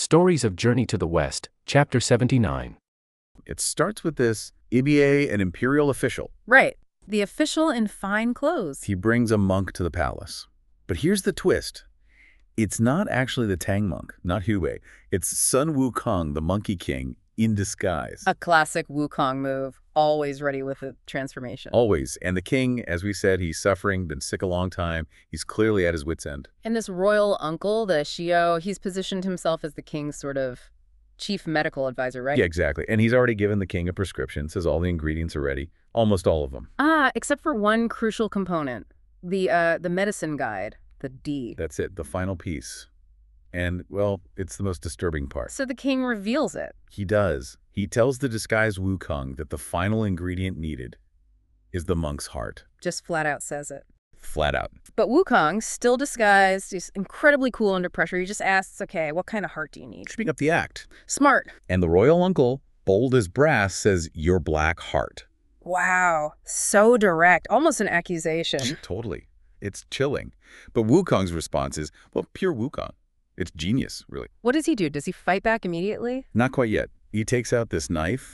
Stories of Journey to the West, Chapter 79. It starts with this Ibie, an imperial official. Right. The official in fine clothes. He brings a monk to the palace. But here's the twist. It's not actually the Tang monk, not Hubei. It's Sun Wukong, the Monkey King, in disguise. A classic Wukong move. Always ready with a transformation. Always. And the king, as we said, he's suffering, been sick a long time. He's clearly at his wit's end. And this royal uncle, the Xiao, he's positioned himself as the king's sort of chief medical advisor, right? Yeah, exactly. And he's already given the king a prescription, says all the ingredients are ready. Almost all of them. Except for one crucial component. The medicine guide, the D. That's it, the final piece. And, well, it's the most disturbing part. So the king reveals it. He does. He tells the disguised Wukong that the final ingredient needed is the monk's heart. Just flat out says it. Flat out. But Wukong, still disguised, he's incredibly cool under pressure. He just asks, okay, what kind of heart do you need? Tripping up the act. Smart. And the royal uncle, bold as brass, says, your black heart. Wow. So direct. Almost an accusation. Totally. It's chilling. But Wukong's response is, well, pure Wukong. It's genius, really. What does he do? Does he fight back immediately? Not quite yet. He takes out this knife,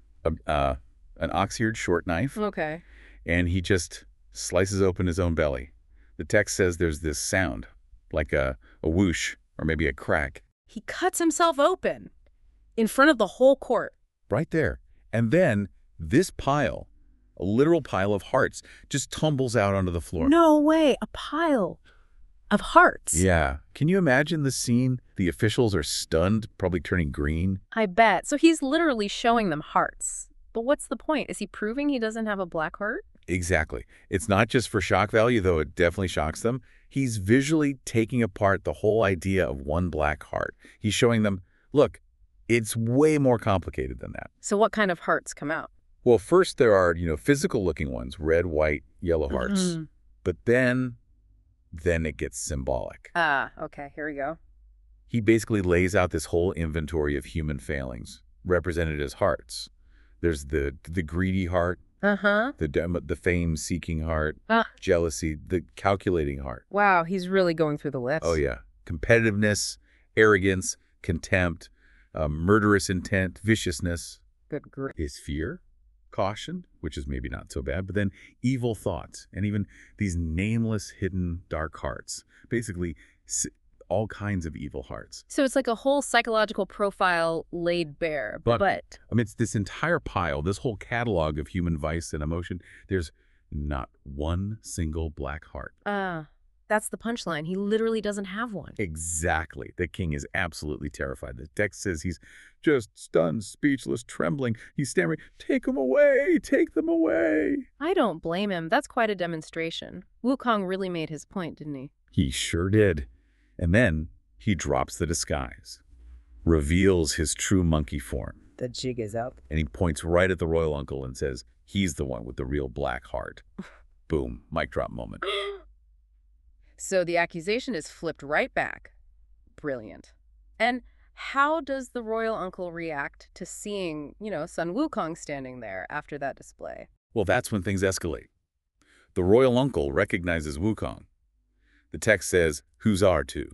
an ox-eared short knife, Okay. and he just slices open his own belly. The text says there's this sound, like a whoosh or maybe a crack. He cuts himself open in front of the whole court. Right there. And then this pile, a literal pile of hearts, just tumbles out onto the floor. No way. A pile of hearts. Yeah. Can you imagine the scene? The officials are stunned, probably turning green. I bet. So he's literally showing them hearts. But what's the point? Is he proving he doesn't have a black heart? Exactly. It's not just for shock value, though it definitely shocks them. He's visually taking apart the whole idea of one black heart. He's showing them, look, it's way more complicated than that. So what kind of hearts come out? Well, first there are, physical-looking ones, red, white, yellow hearts. But then it gets symbolic. Okay, here we go. He basically lays out this whole inventory of human failings, represented as hearts. There's the greedy heart, the fame-seeking heart, jealousy, the calculating heart. Wow, he's really going through the list. Oh, yeah. Competitiveness, arrogance, contempt, murderous intent, viciousness. Good grief. Is fear, caution, which is maybe not so bad, but then evil thoughts, and even these nameless, hidden, dark hearts. Basically, all kinds of evil hearts. So it's like a whole psychological profile laid bare. But amidst this entire pile, this whole catalog of human vice and emotion, there's not one single black heart. That's the punchline. He literally doesn't have one. Exactly. The king is absolutely terrified. The text says he's just stunned, speechless, trembling. He's stammering, take them away, take them away. I don't blame him. That's quite a demonstration. Wukong really made his point, didn't he? He sure did. And then he drops the disguise, reveals his true monkey form. The jig is up. And he points right at the royal uncle and says, he's the one with the real black heart. Boom, mic drop moment. So the accusation is flipped right back. Brilliant. And how does the royal uncle react to seeing, Sun Wukong standing there after that display? Well, that's when things escalate. The royal uncle recognizes Wukong. The text says, who's our two?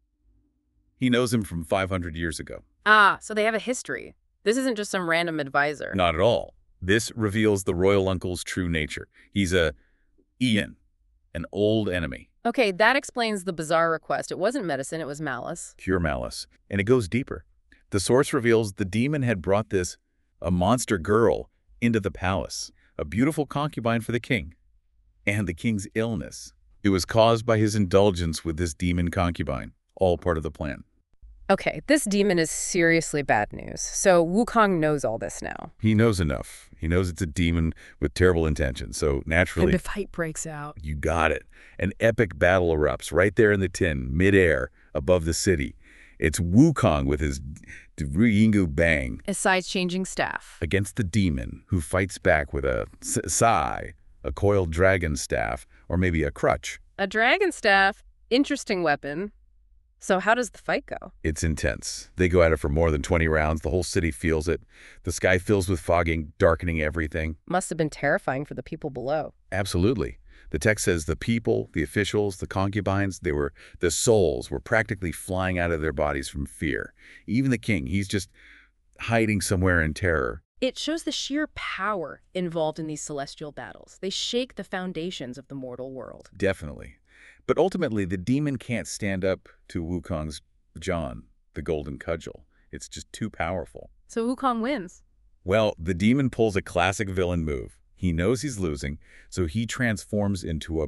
He knows him from 500 years ago. So they have a history. This isn't just some random advisor. Not at all. This reveals the royal uncle's true nature. He's Ian, an old enemy. Okay, that explains the bizarre request. It wasn't medicine, it was malice. Pure malice. And it goes deeper. The source reveals the demon had brought a monster girl, into the palace, a beautiful concubine for the king. And the king's illness, it was caused by his indulgence with this demon concubine, all part of the plan. Okay, this demon is seriously bad news. So Wukong knows all this now. He knows enough. He knows it's a demon with terrible intentions. So naturally, and the fight breaks out. You got it. An epic battle erupts right there in the tin, midair, above the city. It's Wukong with his Yingu Bang. A size-changing staff. Against the demon, who fights back with a sai, a coiled dragon staff, or maybe a crutch. A dragon staff? Interesting weapon. So how does the fight go? It's intense. They go at it for more than 20 rounds. The whole city feels it. The sky fills with fogging, darkening everything. Must have been terrifying for the people below. Absolutely. The text says the people, the officials, the concubines, the souls were practically flying out of their bodies from fear. Even the king, he's just hiding somewhere in terror. It shows the sheer power involved in these celestial battles. They shake the foundations of the mortal world. Definitely. But ultimately, the demon can't stand up to Wukong's John, the golden cudgel. It's just too powerful. So Wukong wins. Well, the demon pulls a classic villain move. He knows he's losing, so he transforms into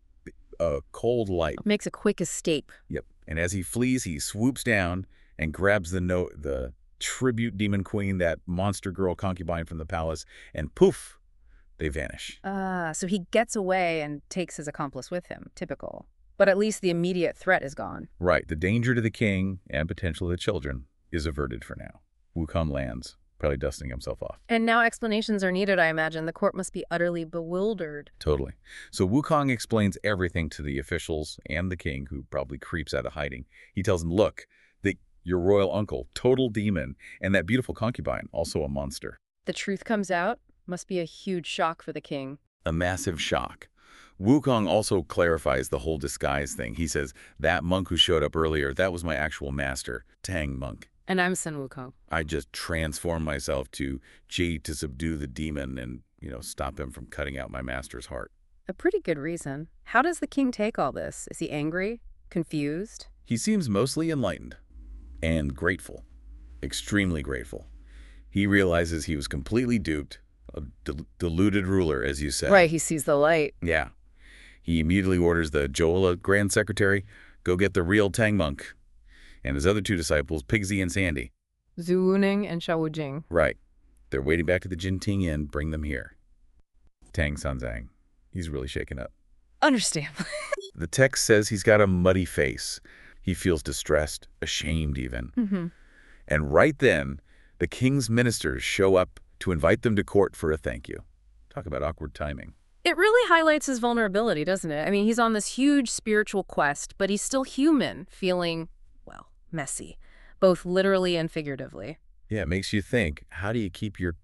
a cold light. Makes a quick escape. Yep. And as he flees, he swoops down and grabs the tribute demon queen, that monster girl concubine from the palace, and poof, they vanish. So he gets away and takes his accomplice with him. Typical. But at least the immediate threat is gone. Right. The danger to the king and potentially the children is averted for now. Wukong lands, probably dusting himself off. And now explanations are needed, I imagine. The court must be utterly bewildered. Totally. So Wukong explains everything to the officials and the king, who probably creeps out of hiding. He tells them, look, your royal uncle, total demon, and that beautiful concubine, also a monster. The truth comes out. Must be a huge shock for the king. A massive shock. Wukong also clarifies the whole disguise thing. He says, that monk who showed up earlier, that was my actual master, Tang Monk. And I'm Sun Wukong. I just transformed myself to Jade to subdue the demon and, stop him from cutting out my master's heart. A pretty good reason. How does the king take all this? Is he angry? Confused? He seems mostly enlightened and grateful, extremely grateful. He realizes he was completely duped, a deluded ruler, as you said. Right, he sees the light. Yeah. He immediately orders the Jola Grand Secretary, go get the real Tang Monk, and his other two disciples, Pigsy and Sandy. Zhu Wuning and Xiao Wujing. Right. They're waiting back at the Jinting Inn. Bring them here. Tang Sanzang. He's really shaken up. Understandable. The text says he's got a muddy face. He feels distressed, ashamed even. And right then, the king's ministers show up to invite them to court for a thank you. Talk about awkward timing. It really highlights his vulnerability, doesn't it? I mean, he's on this huge spiritual quest, but he's still human, feeling, well, messy, both literally and figuratively. Yeah, it makes you think, how do you keep your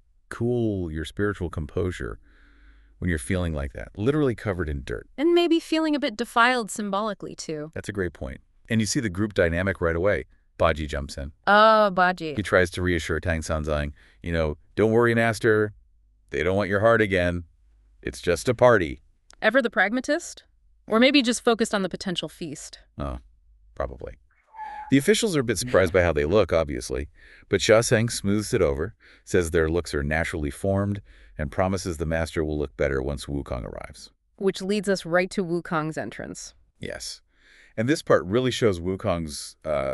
spiritual composure when you're feeling like that? Literally covered in dirt. And maybe feeling a bit defiled symbolically, too. That's a great point. And you see the group dynamic right away. Baji jumps in. Oh, Baji. He tries to reassure Tang Sanzang, don't worry, Master. They don't want your heart again. It's just a party. Ever the pragmatist? Or maybe just focused on the potential feast? Oh, probably. The officials are a bit surprised by how they look, obviously, but Sha Seng smooths it over, says their looks are naturally formed, and promises the master will look better once Wukong arrives. Which leads us right to Wukong's entrance. Yes. And this part really shows Wukong's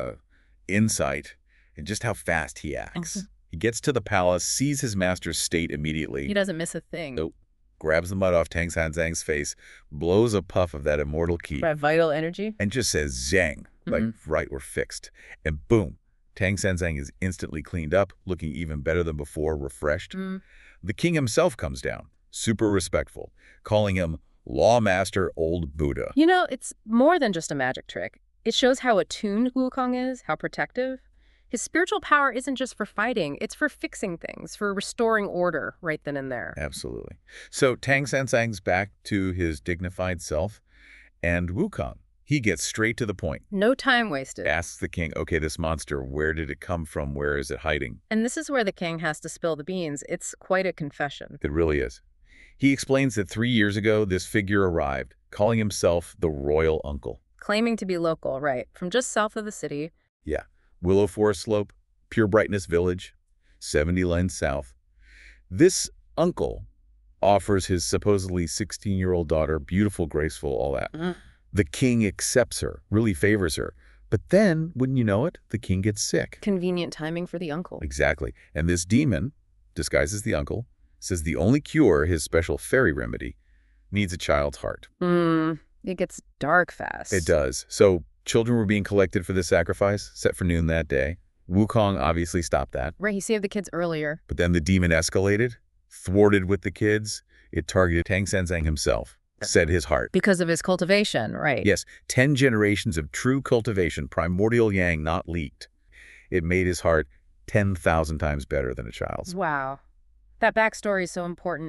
insight and just how fast he acts. He gets to the palace, sees his master's state immediately. He doesn't miss a thing. Nope. Grabs the mud off Tang Sanzang's face, blows a puff of that immortal qi, That vital energy? and just says zhang, like right, we're fixed. And boom, Tang Sanzang is instantly cleaned up, looking even better than before, refreshed. The king himself comes down, super respectful, calling him Lawmaster Old Buddha. It's more than just a magic trick. It shows how attuned Wukong is, how protective. His spiritual power isn't just for fighting, it's for fixing things, for restoring order right then and there. Absolutely. So Tang Sanzang's back to his dignified self, and Wukong, he gets straight to the point. No time wasted. Asks the king, okay, this monster, where did it come from? Where is it hiding? And this is where the king has to spill the beans. It's quite a confession. It really is. He explains that 3 years ago, this figure arrived, calling himself the royal uncle. Claiming to be local, right, from just south of the city. Yeah. Willow Forest Slope, Pure Brightness Village, 70 lanes south. This uncle offers his supposedly 16-year-old daughter, beautiful, graceful, all that. The king accepts her, really favors her. But then, wouldn't you know it, the king gets sick. Convenient timing for the uncle. Exactly. And this demon, disguised as the uncle, says the only cure, his special fairy remedy, needs a child's heart. It gets dark fast. It does. So children were being collected for this sacrifice, set for noon that day. Wukong obviously stopped that. Right, he saved the kids earlier. But then the demon escalated, thwarted with the kids. It targeted Tang Sanzang himself, set his heart. Because of his cultivation, right. Yes, 10 generations of true cultivation, primordial yang not leaked. It made his heart 10,000 times better than a child's. Wow. That backstory is so important.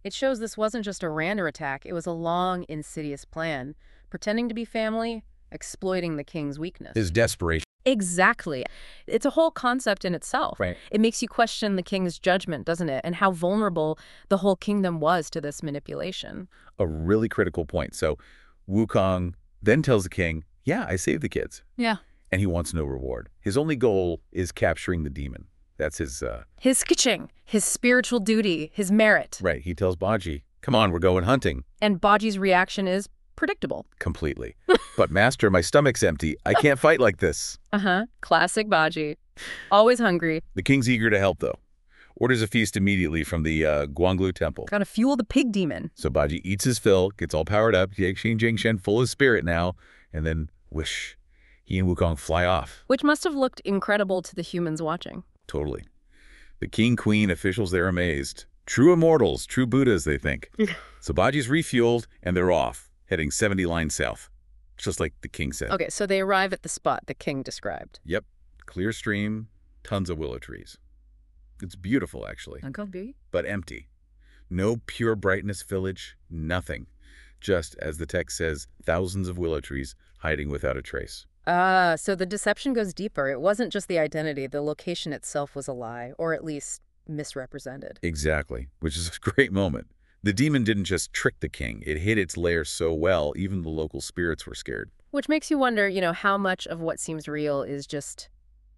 It shows this wasn't just a random attack, it was a long, insidious plan, pretending to be family, exploiting the king's weakness. His desperation. Exactly. It's a whole concept in itself. Right. It makes you question the king's judgment, doesn't it? And how vulnerable the whole kingdom was to this manipulation. A really critical point. So Wukong then tells the king, yeah, I saved the kids. Yeah. And he wants no reward. His only goal is capturing the demon. That's his... His skiching, his spiritual duty, his merit. Right. He tells Baji, come on, we're going hunting. And Baji's reaction is predictable. Completely. But master, my stomach's empty. I can't fight like this. Classic Baji. Always hungry. The king's eager to help, though. Orders a feast immediately from the Guanglu temple. Gotta fuel the pig demon. So Baji eats his fill, gets all powered up, Yaxing Jingshen full of spirit now, and then, whoosh, he and Wukong fly off. Which must have looked incredible to the humans watching. Totally. The king, queen, officials, they're amazed. True immortals, true Buddhas, they think. So Baji's refueled, and they're off, heading 70 lines south. Just like the king said. Okay, so they arrive at the spot the king described. Yep. Clear stream, tons of willow trees. It's beautiful, actually, but empty. No pure brightness village, nothing. Just, as the text says, thousands of willow trees hiding without a trace. So the deception goes deeper. It wasn't just the identity. The location itself was a lie, or at least misrepresented. Exactly, which is a great moment. The demon didn't just trick the king. It hid its lair so well, even the local spirits were scared. Which makes you wonder, how much of what seems real is just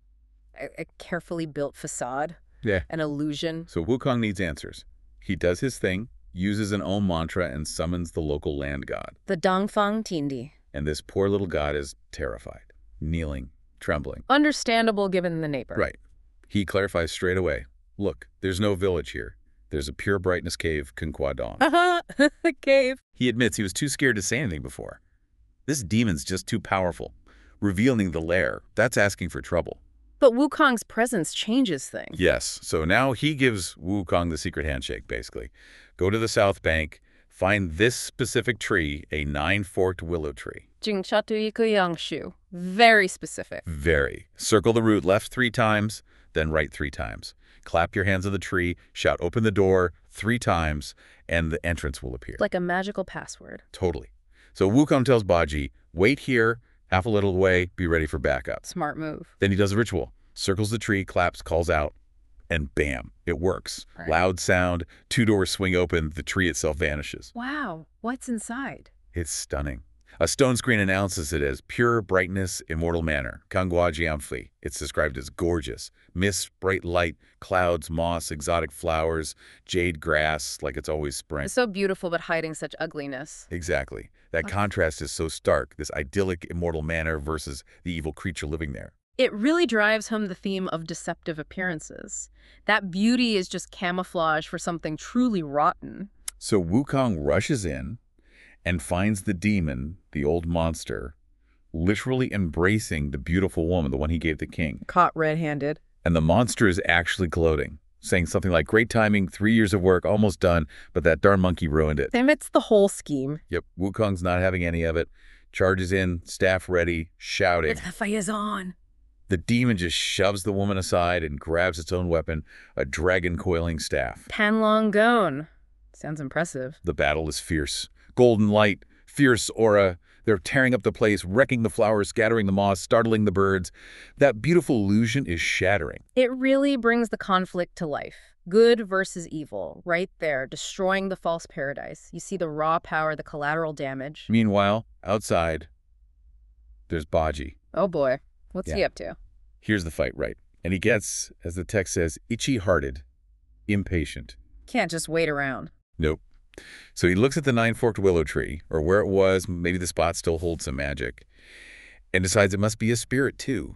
a carefully built facade, Yeah. an illusion. So Wukong needs answers. He does his thing, uses an Om mantra, and summons the local land god. The Dongfang Tindi. And this poor little god is terrified, kneeling, trembling. Understandable given the neighbor. Right. He clarifies straight away. Look, there's no village here. There's a pure brightness cave, Kunqua Dong. The cave. He admits he was too scared to say anything before. This demon's just too powerful. Revealing the lair, that's asking for trouble. But Wukong's presence changes things. Yes, so now he gives Wukong the secret handshake, basically. Go to the south bank, find this specific tree, a 9-forked willow tree. Jingchatu Yangshu. Very specific. Very. Circle the root left 3 times, then right 3 times. Clap your hands on the tree, shout open the door 3 times, and the entrance will appear. Like a magical password. Totally. So Wukong tells Baji, wait here, half a little way, be ready for backup. Smart move. Then he does the ritual, circles the tree, claps, calls out, and bam, it works. Right. Loud sound, 2 doors swing open, the tree itself vanishes. Wow. What's inside? It's stunning. A stone screen announces it as pure brightness, immortal manner, Kangua Jianfli. It's described as gorgeous. Mist, bright light, clouds, moss, exotic flowers, jade grass, like it's always spring. It's so beautiful, but hiding such ugliness. Exactly. That contrast is so stark, this idyllic, immortal manner versus the evil creature living there. It really drives home the theme of deceptive appearances. That beauty is just camouflage for something truly rotten. So Wukong rushes in and finds the demon, the old monster, literally embracing the beautiful woman, the one he gave the king. Caught red-handed. And the monster is actually gloating, saying something like, great timing, 3 years of work, almost done, but that darn monkey ruined it. It's the whole scheme. Yep, Wukong's not having any of it. Charges in, staff ready, shouting. The fire's on. The demon just shoves the woman aside and grabs its own weapon, a dragon-coiling staff. Panlong Gone. Sounds impressive. The battle is fierce. Golden light, fierce aura. They're tearing up the place, wrecking the flowers, scattering the moss, startling the birds. That beautiful illusion is shattering. It really brings the conflict to life. Good versus evil, right there, destroying the false paradise. You see the raw power, the collateral damage. Meanwhile, outside, there's Baji. Oh boy, what's he up to? Here's the fight, right? And he gets, as the text says, itchy-hearted, impatient. Can't just wait around. Nope. So he looks at the 9-forked willow tree, or where it was, maybe the spot still holds some magic, and decides it must be a spirit too.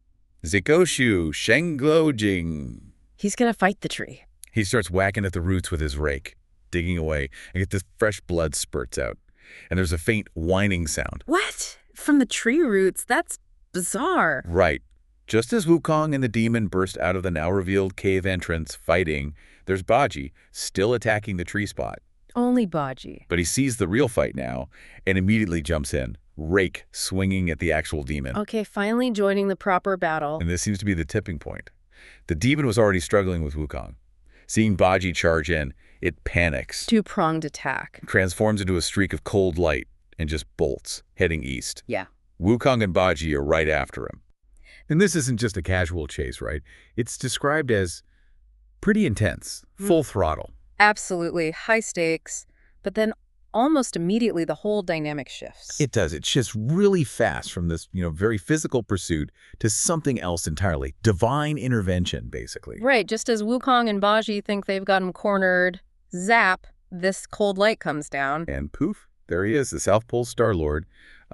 Zikoshu Shenglojing. He's gonna fight the tree. He starts whacking at the roots with his rake, digging away, and get this fresh blood spurts out. And there's a faint whining sound. What? From the tree roots? That's bizarre. Right. Just as Wukong and the demon burst out of the now-revealed cave entrance fighting, there's Baji, still attacking the tree spot. Only Baji. But he sees the real fight now and immediately jumps in, rake swinging at the actual demon. Okay, finally joining the proper battle. And this seems to be the tipping point. The demon was already struggling with Wukong. Seeing Baji charge in, It panics, Two-pronged attack. transforms into a streak of cold light, and just bolts, heading east. Yeah. Wukong and Baji are right after him. And this isn't just a casual chase, right? It's described as pretty intense, full throttle. Absolutely. High stakes. But then almost immediately the whole dynamic shifts. It does. It shifts really fast from this, very physical pursuit to something else entirely. Divine intervention, basically. Right. Just as Wukong and Baji think they've got him cornered, zap, this cold light comes down. And poof, there he is, the South Pole Star-Lord.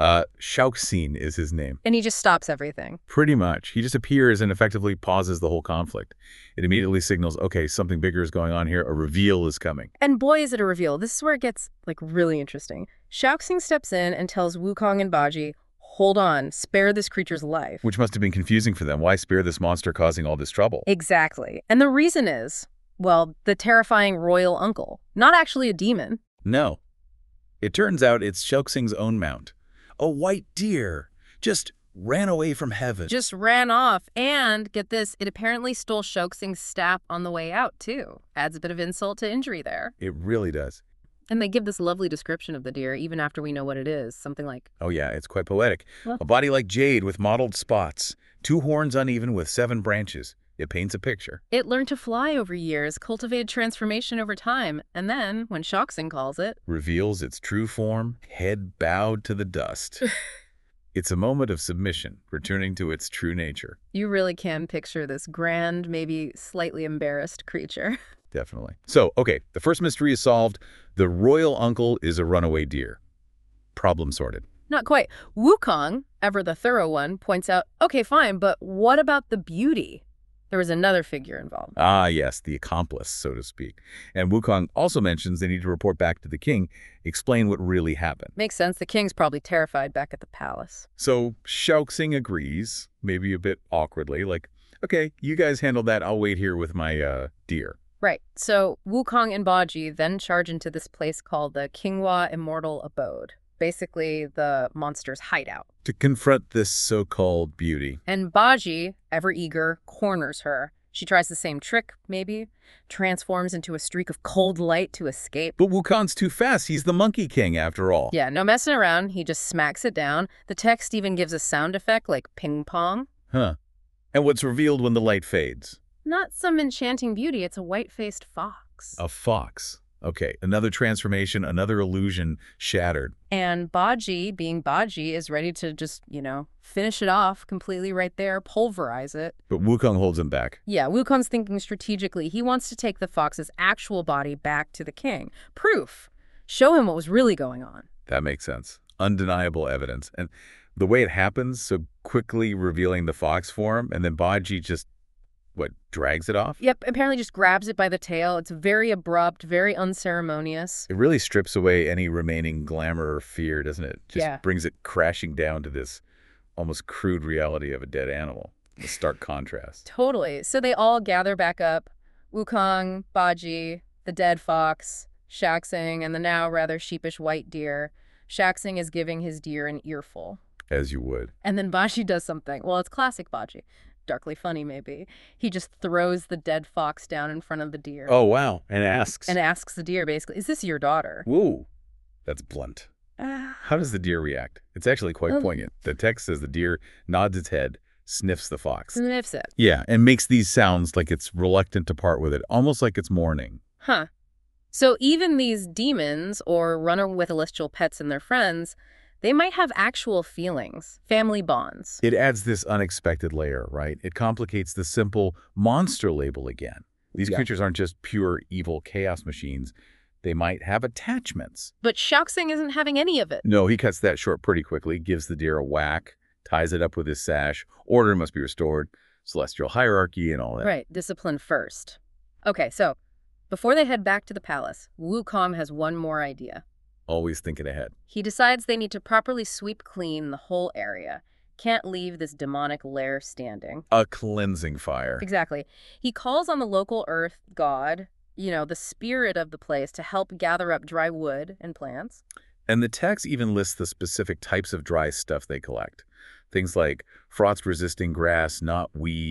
Shao-Xing is his name. And he just stops everything. Pretty much. He just appears and effectively pauses the whole conflict. It immediately signals, okay, something bigger is going on here. A reveal is coming. And boy, is it a reveal. This is where it gets, really interesting. Shao-Xing steps in and tells Wukong and Baji, hold on, spare this creature's life. Which must have been confusing for them. Why spare this monster causing all this trouble? Exactly. And the reason is, well, the terrifying royal uncle. Not actually a demon. No. It turns out it's Shao-Xing's own mount. A white deer. Just ran away from heaven. Just ran off. And, get this, it apparently stole Shao-Xing's staff on the way out, too. Adds a bit of insult to injury there. It really does. And they give this lovely description of the deer, even after we know what it is. Something like, Oh yeah, it's quite poetic. Well- A body like jade with mottled spots. 2 horns uneven with 7 branches. It paints a picture. it learned to fly over years, cultivated transformation over time, and then, when Shao-Xing calls it, Reveals its true form, head bowed to the dust. It's a moment of submission, returning to its true nature. you really can picture this grand, maybe slightly embarrassed creature. Definitely. So, okay, the first mystery is solved. The royal uncle is a runaway deer. Problem sorted. Not quite. Wukong, ever the thorough one, points out, okay, fine, but what about the beauty? There was another figure involved. Ah, yes, the accomplice, so to speak. And Wukong also mentions they need to report back to the king, explain what really happened. Makes sense. The king's probably terrified back at the palace. So Shao-Xing agrees, maybe a bit awkwardly, like, okay, you guys handle that. I'll wait here with my deer. Right. So Wukong and Baji then charge into this place called the Qinghua Immortal Abode. Basically, the monster's hideout. To confront this so-called beauty. And Baji, ever eager, corners her. She tries the same trick, maybe, transforms into a streak of cold light to escape. But Wukong's too fast. He's the Monkey King, after all. Yeah, no messing around. He just smacks it down. The text even gives a sound effect like ping pong. Huh. And what's revealed when the light fades? Not some enchanting beauty, it's a white-faced fox. A fox. Okay, another transformation, another illusion shattered. And Baji, being Baji, is ready to just, finish it off completely right there, pulverize it. But Wukong holds him back. Yeah, Wukong's thinking strategically. He wants to take the fox's actual body back to the king. Proof. Show him what was really going on. That makes sense. Undeniable evidence. And the way it happens, so quickly revealing the fox form, and then Baji just, drags it off? Yep, apparently just grabs it by the tail. It's very abrupt, very unceremonious. It really strips away any remaining glamour or fear, doesn't it? Just Yeah. brings it crashing down to this almost crude reality of a dead animal. A stark contrast. Totally. So they all gather back up. Wukong, Baji, the dead fox, Shao-Xing, and the now rather sheepish white deer. Shao-Xing is giving his deer an earful. As you would. And then Baji does something. Well, it's classic Baji. Darkly funny, maybe. He just throws the dead fox down in front of the deer. Oh, wow. And asks. And asks the deer, basically, is this your daughter? Woo. That's blunt. Ah. How does the deer react? It's actually quite Well- poignant. The text says the deer nods its head, sniffs the fox. Sniffs it. Yeah, and makes these sounds like it's reluctant to part with it, almost like it's mourning. Huh. So even these demons, or runaway celestial pets and their friends, they might have actual feelings, family bonds. It adds this unexpected layer, right? It complicates the simple monster label again. These creatures aren't just pure evil chaos machines. They might have attachments. But Shao-Xing isn't having any of it. No, he cuts that short pretty quickly, gives the deer a whack, ties it up with his sash. Order must be restored. Celestial hierarchy and all that. Right, discipline first. Okay, so before they head back to the palace, Wukong has one more idea. Always thinking ahead. He decides they need to properly sweep clean the whole area. Can't leave this demonic lair standing. A cleansing fire. Exactly. He calls on the local earth god, the spirit of the place, to help gather up dry wood and plants. And the text even lists the specific types of dry stuff they collect. Things like frost-resisting grass, not weed,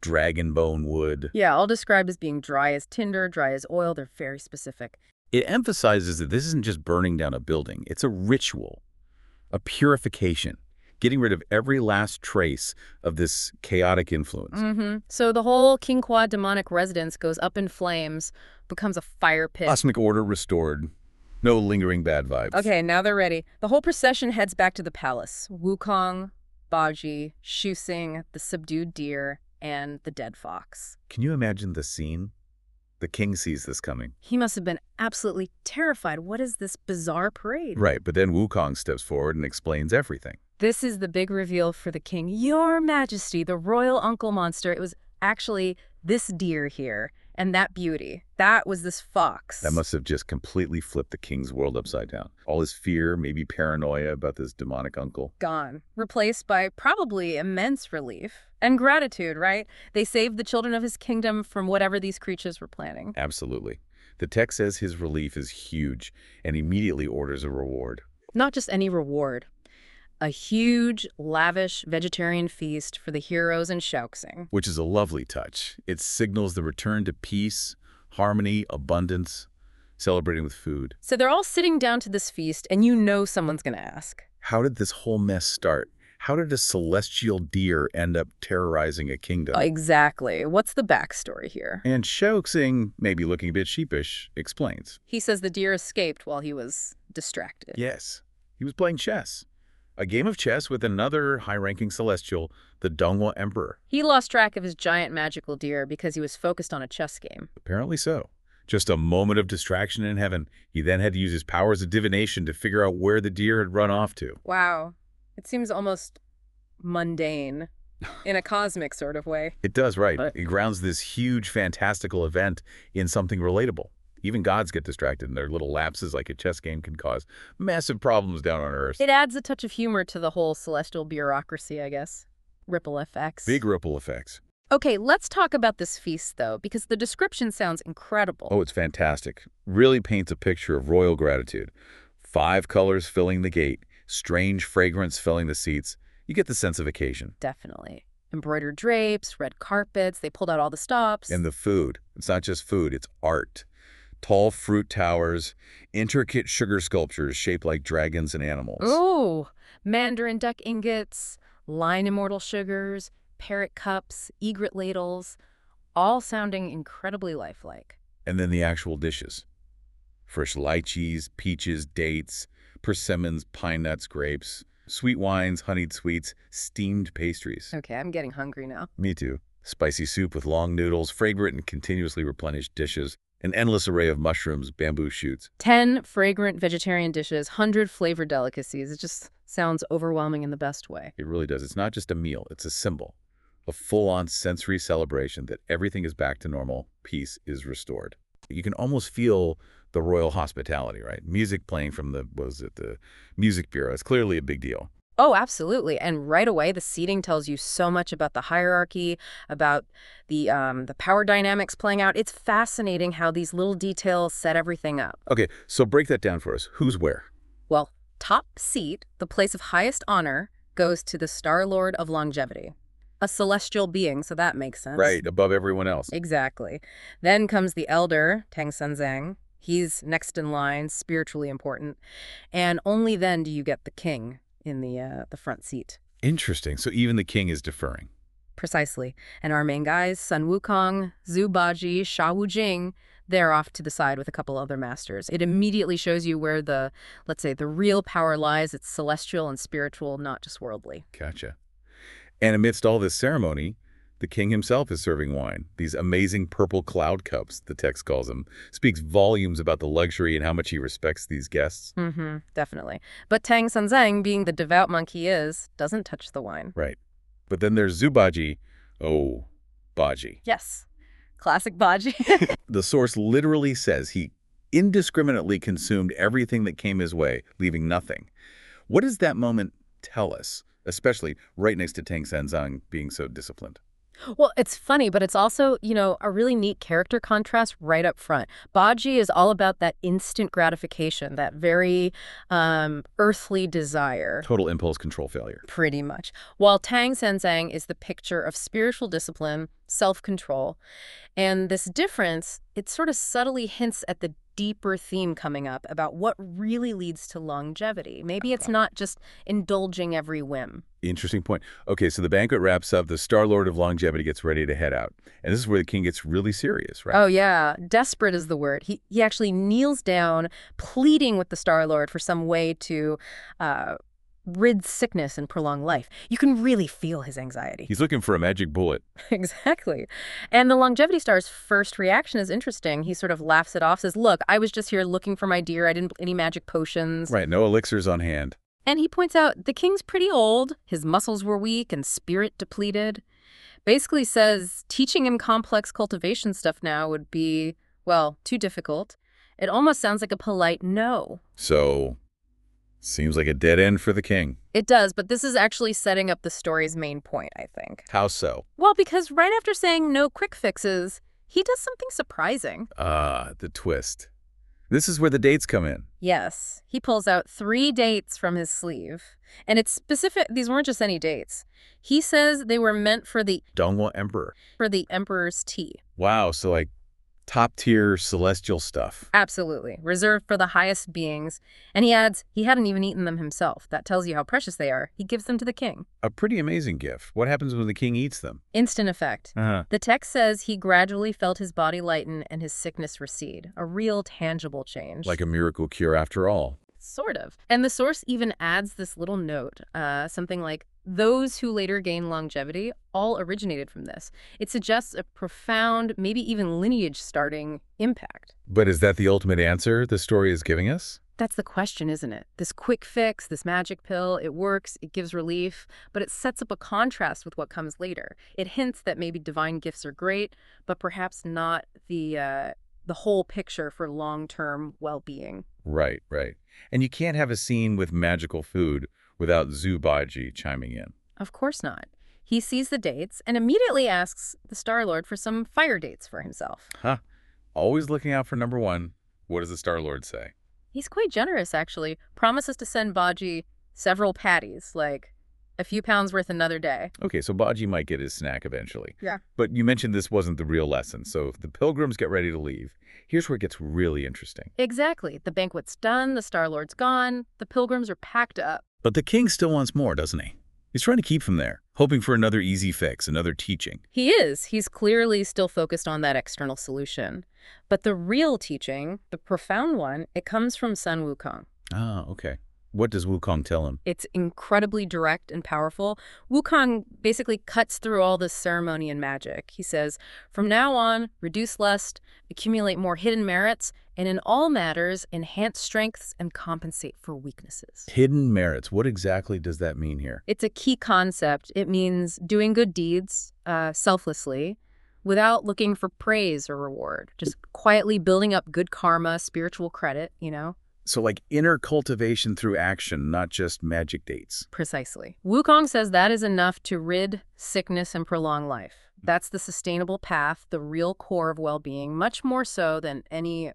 dragon bone wood. Yeah, all described as being dry as tinder, dry as oil. They're very specific. It emphasizes that this isn't just burning down a building. It's a ritual, a purification, getting rid of every last trace of this chaotic influence. So the whole Qinghua demonic residence goes up in flames, becomes a fire pit. Cosmic order restored. No lingering bad vibes. Okay, now they're ready. The whole procession heads back to the palace. Wukong, Baji, Shuxing, the subdued deer, and the dead fox. Can you imagine the scene? The king sees this coming. He must have been absolutely terrified. What is this bizarre parade? Right, but then Wukong steps forward and explains everything. This is the big reveal for the king. Your Majesty, the royal uncle monster, it was actually this deer here. And that beauty, that was this fox. That must have just completely flipped the king's world upside down. All his fear, maybe paranoia about this demonic uncle. Gone. Replaced by probably immense relief. And gratitude, right? They saved the children of his kingdom from whatever these creatures were planning. Absolutely. The text says his relief is huge and immediately orders a reward. Not just any reward. A huge, lavish vegetarian feast for the heroes in Shaoxing. Which is a lovely touch. It signals the return to peace, harmony, abundance, celebrating with food. So they're all sitting down to this feast, and you know someone's going to ask. How did this whole mess start? How did a celestial deer end up terrorizing a kingdom? Exactly. What's the backstory here? And Shaoxing, maybe looking a bit sheepish, explains. He says the deer escaped while he was distracted. Yes, he was playing chess. A game of chess with another high-ranking celestial, the Donghua Emperor. He lost track of his giant magical deer because he was focused on a chess game. Apparently so. Just a moment of distraction in heaven. He then had to use his powers of divination to figure out where the deer had run off to. Wow. It seems almost mundane in a cosmic sort of way. It does, right. But It grounds this huge, fantastical event in something relatable. Even gods get distracted, and their little lapses like a chess game can cause massive problems down on Earth. it adds a touch of humor to the whole celestial bureaucracy, I guess. Ripple effects. Big ripple effects. Okay, let's talk about this feast, though, because the description sounds incredible. Oh, it's fantastic. Really paints a picture of royal gratitude. 5 colors filling the gate, strange fragrance filling the seats. You get the sense of occasion. Definitely. Embroidered drapes, red carpets, they pulled out all the stops. And the food. It's not just food, it's art. Tall fruit towers, intricate sugar sculptures shaped like dragons and animals. Ooh, mandarin duck ingots, line immortal sugars, parrot cups, egret ladles, all sounding incredibly lifelike. And then the actual dishes. Fresh lychees, peaches, dates, persimmons, pine nuts, grapes, sweet wines, honeyed sweets, steamed pastries. Okay, I'm getting hungry now. Me too. Spicy soup with long noodles, fragrant and continuously replenished dishes, an endless array of mushrooms, bamboo shoots. 10 fragrant vegetarian dishes, 100 flavored delicacies. It just sounds overwhelming in the best way. It really does. It's not just a meal, it's a symbol. A full-on sensory celebration that everything is back to normal, peace is restored. You can almost feel the royal hospitality, right? Music playing from the Music Bureau. It's clearly a big deal. Oh, absolutely. And right away, the seating tells you so much about the hierarchy, about the power dynamics playing out. It's fascinating how these little details set everything up. Okay, so break that down for us. Who's where? Well, top seat, the place of highest honor, goes to the Star Lord of Longevity. A celestial being, so that makes sense. Right, above everyone else. Exactly. Then comes the elder, Tang Senzang. He's next in line, spiritually important. And only then do you get the king in the front seat. Interesting. So even the king is deferring. Precisely. And our main guys, Sun Wukong, Zhu Baji, Sha Wujing, they're off to the side with a couple other masters. It immediately shows you where the, let's say, the real power lies. It's celestial and spiritual, not just worldly. Gotcha. And amidst all this ceremony, the king himself is serving wine. These amazing purple cloud cups, the text calls them, speaks volumes about the luxury and how much he respects these guests. Definitely. But Tang Senzang, being the devout monk he is, doesn't touch the wine. Right. But then there's Zhu Baji. Oh, Baji. Yes. Classic Baji. The source literally says he indiscriminately consumed everything that came his way, leaving nothing. What does that moment tell us, especially right next to Tang Senzang being so disciplined? Well, it's funny, but it's also, a really neat character contrast right up front. Baji is all about that instant gratification, that very earthly desire, Total impulse control failure. pretty much. While Tang Senzang is the picture of spiritual discipline, self-control. And this difference, it sort of subtly hints at the deeper theme coming up about what really leads to longevity. Maybe it's not just indulging every whim. Interesting point. Okay, so the banquet wraps up. The Star Lord of Longevity gets ready to head out. And this is where the king gets really serious, right? Oh, yeah. Desperate is the word. He actually kneels down, pleading with the Star Lord for some way to rid sickness and prolong life. You can really feel his anxiety. He's looking for a magic bullet. Exactly. And the Longevity Star's first reaction is interesting. He sort of laughs it off, says, look, I was just here looking for my deer. I didn't any magic potions. Right, no elixirs on hand. And he points out the king's pretty old. His muscles were weak and spirit depleted. Basically says teaching him complex cultivation stuff now would be, well, too difficult. It almost sounds like a polite no. So, seems like a dead end for the king. It does, but this is actually setting up the story's main point, I think. How so? Well, because right after saying no quick fixes, he does something surprising. The twist. This is where the dates come in. Yes. He pulls out 3 dates from his sleeve. And it's specific. These weren't just any dates. He says they were meant for the Dongwa Emperor. emperor's tea. Wow, so like top-tier celestial stuff. Absolutely. Reserved for the highest beings. And he adds he hadn't even eaten them himself. That tells you how precious they are. He gives them to the king. A pretty amazing gift. What happens when the king eats them? Instant effect. Uh-huh. The text says he gradually felt his body lighten and his sickness recede. A real tangible change. Like a miracle cure after all. Sort of. And the source even adds this little note, something like, those who later gain longevity all originated from this. It suggests a profound, maybe even lineage-starting impact. But is that the ultimate answer the story is giving us? That's the question, isn't it? This quick fix, this magic pill, it works, it gives relief, but it sets up a contrast with what comes later. It hints that maybe divine gifts are great, but perhaps not the whole picture for long-term well-being. Right, right. And you can't have a scene with magical food without Zhu Baji chiming in. Of course not. He sees the dates and immediately asks the Star-Lord for some fire dates for himself. Huh. Always looking out for number one. What does the Star-Lord say? He's quite generous, actually. Promises to send Baji several patties, like a few pounds worth another day. Okay, so Baji might get his snack eventually. Yeah. But you mentioned this wasn't the real lesson, so the pilgrims get ready to leave. Here's where it gets really interesting. Exactly. The banquet's done, the Star-Lord's gone, the pilgrims are packed up. But the king still wants more, doesn't he? He's trying to keep them there, hoping for another easy fix, another teaching. He is. He's clearly still focused on that external solution. But the real teaching, the profound one, it comes from Sun Wukong. Ah, okay. What does Wukong tell him? It's incredibly direct and powerful. Wukong basically cuts through all this ceremony and magic. He says, from now on, reduce lust, accumulate more hidden merits, and in all matters, enhance strengths and compensate for weaknesses. Hidden merits. What exactly does that mean here? It's a key concept. It means doing good deeds selflessly without looking for praise or reward. Just quietly building up good karma, spiritual credit, So like inner cultivation through action, not just magic dates. Precisely. Wukong says that is enough to rid sickness and prolong life. That's the sustainable path, the real core of well-being, much more so than any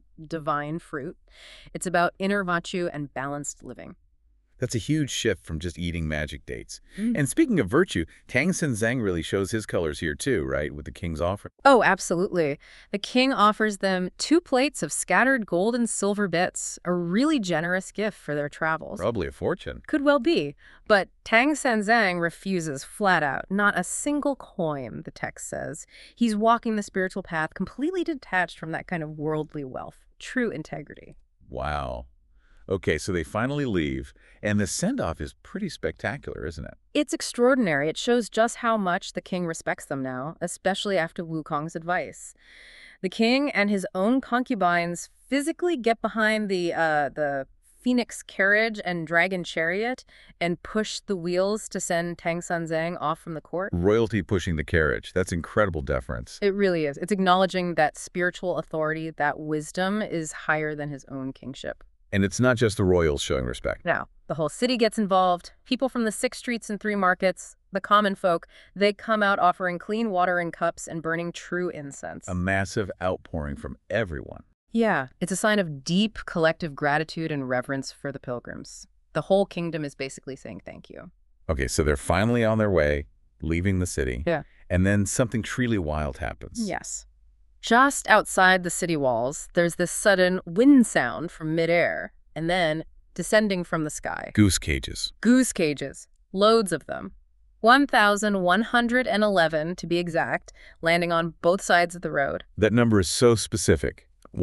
divine fruit. It's about inner virtue and balanced living. That's a huge shift from just eating magic dates. And speaking of virtue, Tang Senzang really shows his colors here too, right, with the king's offering. Oh, absolutely. The king offers them 2 plates of scattered gold and silver bits, a really generous gift for their travels. Probably a fortune. Could well be. But Tang Senzang refuses flat out. Not a single coin, the text says. He's walking the spiritual path completely detached from that kind of worldly wealth. True integrity. Wow. Okay, so they finally leave, and the send-off is pretty spectacular, isn't it? It's extraordinary. It shows just how much the king respects them now, especially after Wukong's advice. The king and his own concubines physically get behind the phoenix carriage and dragon chariot and push the wheels to send Tang Senzang off from the court. Royalty pushing the carriage. That's incredible deference. It really is. It's acknowledging that spiritual authority, that wisdom is higher than his own kingship. And it's not just the royals showing respect. Now, The whole city gets involved. People from the 6 streets and 3 markets, the common folk, they come out offering clean water in cups and burning true incense. A massive outpouring from everyone. Yeah, it's a sign of deep collective gratitude and reverence for the pilgrims. The whole kingdom is basically saying thank you. Okay, so they're finally on their way, leaving the city. Yeah. And then something truly wild happens. Yes. Just outside the city walls, there's this sudden wind sound from midair, and then, descending from the sky, Goose cages. goose cages, loads of them. 1,111 to be exact, landing on both sides of the road. That number is so specific.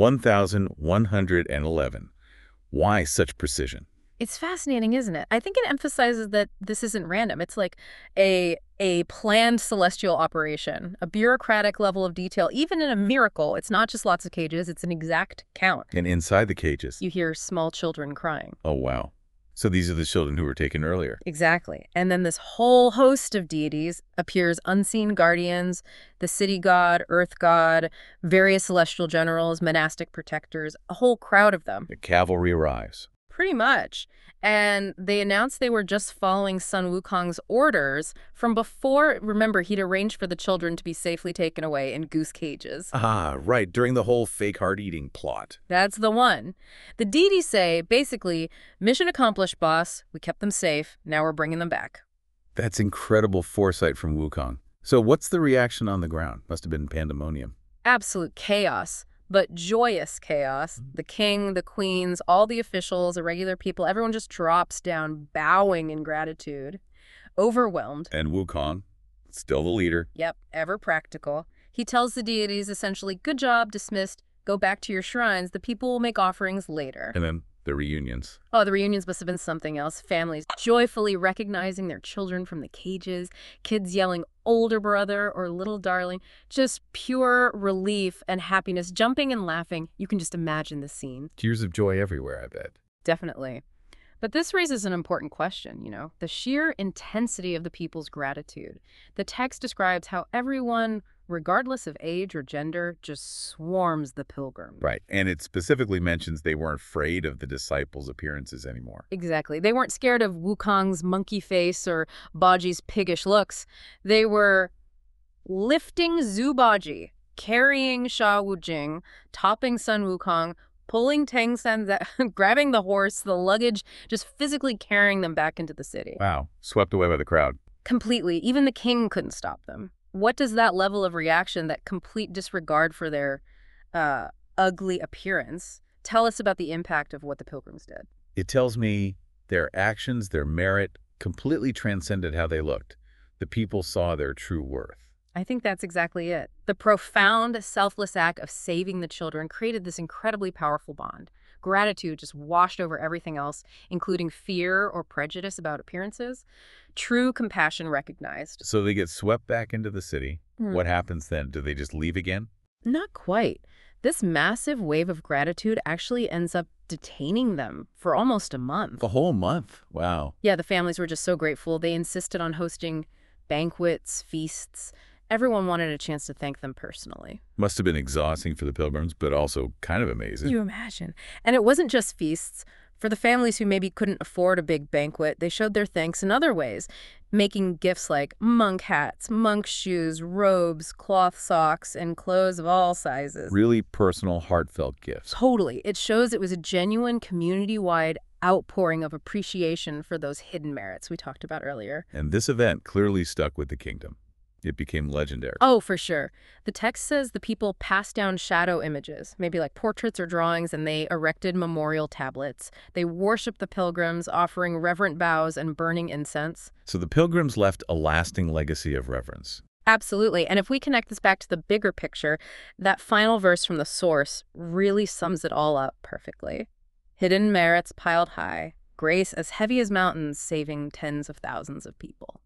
1,111. Why such precision? It's fascinating, isn't it? I think it emphasizes that this isn't random. It's like a planned celestial operation, a bureaucratic level of detail. Even in a miracle, it's not just lots of cages, it's an exact count. And inside the cages. You hear small children crying. Oh, wow. So these are the children who were taken earlier. Exactly. And then this whole host of deities appears: unseen guardians, the city god, earth god, various celestial generals, monastic protectors, a whole crowd of them. The cavalry arrives. Pretty much. And they announced they were just following Sun Wukong's orders from before. Remember, he'd arranged for the children to be safely taken away in goose cages. Ah, right, during the whole fake heart-eating plot. That's the one. The deities say, basically, mission accomplished, boss. We kept them safe. Now we're bringing them back. That's incredible foresight from Wukong. So what's the reaction on the ground? Must have been pandemonium. Absolute chaos. But joyous chaos. The king, the queens, all the officials, irregular people, everyone just drops down, bowing in gratitude. Overwhelmed. And Wukong, still the leader. Yep, ever practical. He tells the deities essentially, good job, dismissed, go back to your shrines, the people will make offerings later. And then the reunions. Oh, the reunions must have been something else. Families joyfully recognizing their children from the cages, kids yelling, older brother or little darling, just pure relief and happiness, jumping and laughing. You can just imagine the scene. Tears of joy everywhere, I bet. Definitely. But this raises an important question, the sheer intensity of the people's gratitude. The text describes how everyone, regardless of age or gender, just swarms the pilgrims. Right, and it specifically mentions they weren't afraid of the disciples' appearances anymore. Exactly. They weren't scared of Wukong's monkey face or Baji's piggish looks. They were lifting Zhu Baji, carrying Sha Wujing, topping Sun Wukong, pulling Tang San, grabbing the horse, the luggage, just physically carrying them back into the city. Wow, swept away by the crowd. Completely. Even the king couldn't stop them. What does that level of reaction, that complete disregard for their ugly appearance, tell us about the impact of what the pilgrims did? It tells me their actions, their merit, completely transcended how they looked. The people saw their true worth. I think that's exactly it. The profound, selfless act of saving the children created this incredibly powerful bond. Gratitude just washed over everything else, including fear or prejudice about appearances. True compassion recognized. So they get swept back into the city. What happens then? Do they just leave again? Not quite. This massive wave of gratitude actually ends up detaining them for almost a month. A whole month? Wow. Yeah, the families were just so grateful. They insisted on hosting banquets, feasts. Everyone wanted a chance to thank them personally. Must have been exhausting for the pilgrims, but also kind of amazing. You imagine. And it wasn't just feasts. For the families who maybe couldn't afford a big banquet, they showed their thanks in other ways, making gifts like monk hats, monk shoes, robes, cloth socks, and clothes of all sizes. Really personal, heartfelt gifts. Totally. It shows it was a genuine community-wide outpouring of appreciation for those hidden merits we talked about earlier. And this event clearly stuck with the kingdom. It became legendary. Oh, for sure. The text says the people passed down shadow images, maybe like portraits or drawings, and they erected memorial tablets. They worshiped the pilgrims, offering reverent bows and burning incense. So the pilgrims left a lasting legacy of reverence. Absolutely. And if we connect this back to the bigger picture, that final verse from the source really sums it all up perfectly. Hidden merits piled high, grace as heavy as mountains, saving tens of thousands of people.